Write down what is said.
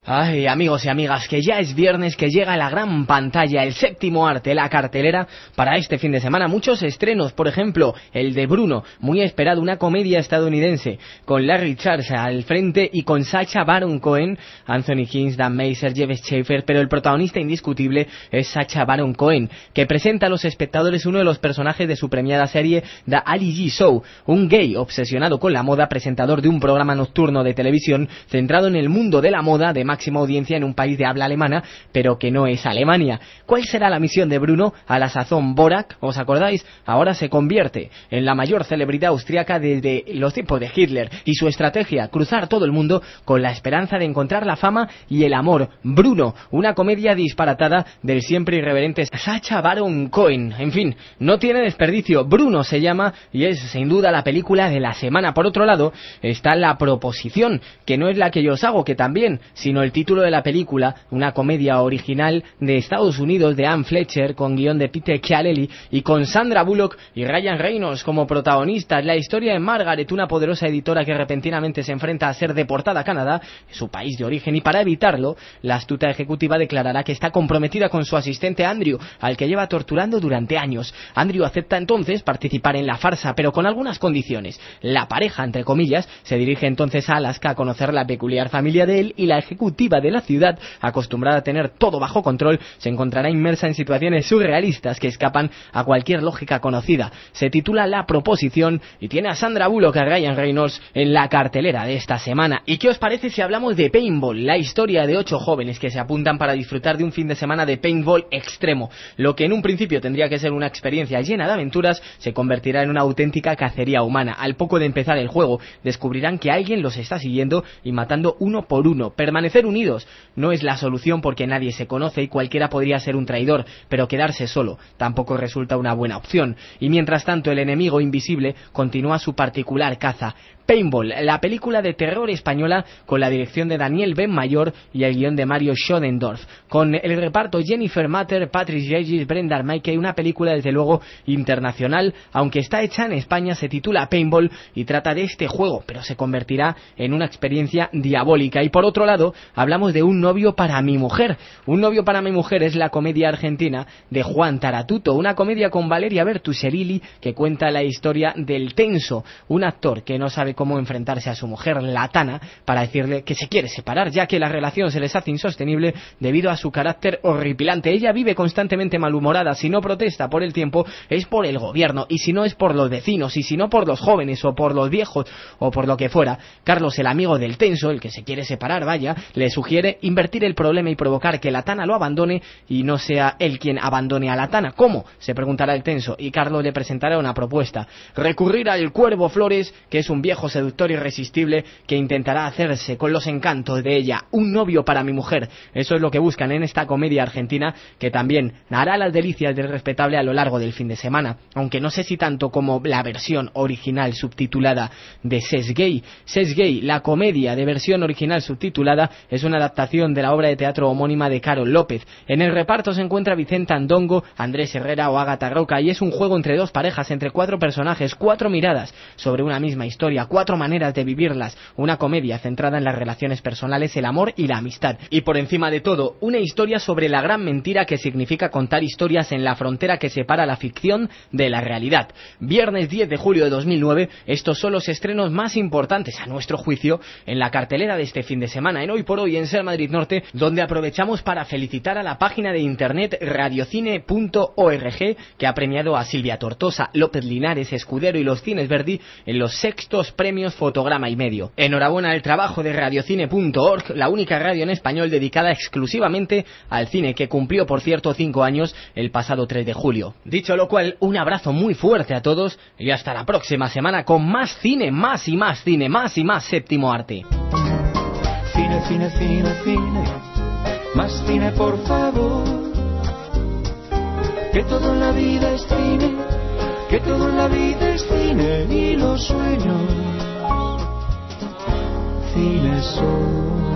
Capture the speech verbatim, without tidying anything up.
Ay, amigos y amigas, que ya es viernes, que llega a la gran pantalla el séptimo arte, la cartelera para este fin de semana. Muchos estrenos, por ejemplo, el de Bruno, muy esperado, una comedia estadounidense, con Larry Charles al frente y con Sacha Baron Cohen, Anthony Hopkins, Dan Mazer, Jeff Schaefer, pero el protagonista indiscutible es Sacha Baron Cohen, que presenta a los espectadores uno de los personajes de su premiada serie The Ali G Show, un gay obsesionado con la moda, presentador de un programa nocturno de televisión centrado en el mundo de la moda de máxima audiencia en un país de habla alemana, pero que no es Alemania. ¿Cuál será la misión de Bruno? A la sazón Borat, ¿os acordáis? Ahora se convierte en la mayor celebridad austríaca desde los tiempos de Hitler, y su estrategia, cruzar todo el mundo con la esperanza de encontrar la fama y el amor. Bruno, una comedia disparatada del siempre irreverente Sacha Baron Cohen. En fin, no tiene desperdicio. Bruno se llama y es sin duda la película de la semana. Por otro lado, está La Proposición, que no es la que yo os hago, que también, sino el título de la película, una comedia original de Estados Unidos de Anne Fletcher, con guión de Peter Chiarelli y con Sandra Bullock y Ryan Reynolds como protagonistas. La historia de Margaret, una poderosa editora que repentinamente se enfrenta a ser deportada a Canadá, su país de origen, y para evitarlo, la astuta ejecutiva declarará que está comprometida con su asistente Andrew, al que lleva torturando durante años. Andrew acepta entonces participar en la farsa, pero con algunas condiciones. La pareja, entre comillas, se dirige entonces a Alaska a conocer la peculiar familia de él, y la ejecutiva de la ciudad, acostumbrada a tener todo bajo control, se encontrará inmersa en situaciones surrealistas que escapan a cualquier lógica conocida. Se titula La Proposición y tiene a Sandra Bullock y a Ryan Reynolds en la cartelera de esta semana. ¿Y qué os parece si hablamos de Paintball? La historia de ocho jóvenes que se apuntan para disfrutar de un fin de semana de paintball extremo. Lo que en un principio tendría que ser una experiencia llena de aventuras se convertirá en una auténtica cacería humana. Al poco de empezar el juego, descubrirán que alguien los está siguiendo y matando uno por uno. Permanecer unidos no es la solución, porque nadie se conoce y cualquiera podría ser un traidor, pero quedarse solo tampoco resulta una buena opción. Y mientras tanto, el enemigo invisible continúa su particular caza. Paintball, la película de terror española con la dirección de Daniel Benmayor y el guión de Mario Schoendorf, con el reparto Jennifer Mater, Patrick Regis, Brenda Mackey, una película desde luego internacional. Aunque está hecha en España, se titula Paintball y trata de este juego, pero se convertirá en una experiencia diabólica. Y por otro lado, hablamos de Un novio para mi mujer. Un novio para mi mujer es la comedia argentina de Juan Taratuto, una comedia con Valeria Bertuserilli que cuenta la historia del Tenso, un actor que no sabe cómo enfrentarse a su mujer, la Tana, para decirle que se quiere separar, ya que la relación se les hace insostenible debido a su carácter horripilante. Ella vive constantemente malhumorada. Si no protesta por el tiempo, es por el gobierno, y si no es por los vecinos, y si no por los jóvenes o por los viejos o por lo que fuera. Carlos, el amigo del Tenso, el que se quiere separar, vaya, le sugiere invertir el problema y provocar que la Tana lo abandone y no sea él quien abandone a la Tana. ¿Cómo?, se preguntará el Tenso, y Carlos le presentará una propuesta: recurrir al Cuervo Flores, que es un viejo seductor irresistible que intentará hacerse con los encantos de ella. Un novio para mi mujer, eso es lo que buscan en esta comedia argentina, que también hará las delicias del respetable a lo largo del fin de semana, aunque no sé si tanto como la versión original subtitulada de Ses Gay. Ses Gay, la comedia de versión original subtitulada, es una adaptación de la obra de teatro homónima de Carol López. En el reparto se encuentra Vicenta Andongo, Andrés Herrera o Ágata Roca, y es un juego entre dos parejas, entre cuatro personajes, cuatro miradas sobre una misma historia, cuatro maneras de vivirlas, una comedia centrada en las relaciones personales, el amor y la amistad, y por encima de todo, una historia sobre la gran mentira que significa contar historias en la frontera que separa la ficción de la realidad. Viernes diez de julio de dos mil nueve, estos son los estrenos más importantes, a nuestro juicio, en la cartelera de este fin de semana, en Hoy por Hoy en Ser Madrid Norte, donde aprovechamos para felicitar a la página de internet radiocine punto org, que ha premiado a Silvia Tortosa, López Linares, Escudero y los Cines Verdi en los sextos premios Fotograma y Medio. Enhorabuena al trabajo de radiocine punto org, la única radio en español dedicada exclusivamente al cine, que cumplió, por cierto, cinco años el pasado tres de julio. Dicho lo cual, un abrazo muy fuerte a todos y hasta la próxima semana con más cine, más y más cine, más y más séptimo arte. Cine, cine, cine, cine, más cine por favor. Que todo en la vida es cine, que todo en la vida es cine, y los sueños cine son.